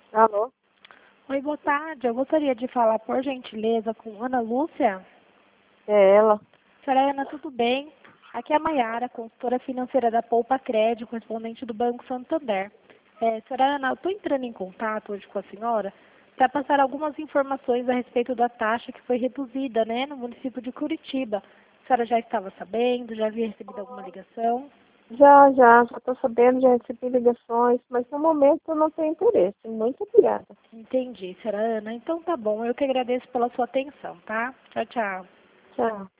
Alô? Oi, boa tarde. Eu gostaria de falar, por gentileza, com Ana Lúcia. É ela. Senhora Ana, tudo bem? Aqui é a Maiara, consultora financeira da Poupa Crédito, correspondente do Banco Santander. Senhora Ana, eu estou entrando em contato hoje com a senhora para passar algumas informações a respeito da taxa que foi reduzida, né, no município de Curitiba. A senhora já estava sabendo, já havia recebido alguma ligação? Já estou sabendo, já recebi ligações, mas no momento eu não tenho interesse. Muito obrigada. Entendi, senhora Ana. Então tá bom, eu que agradeço pela sua atenção, tá? Tchau, tchau. Tchau.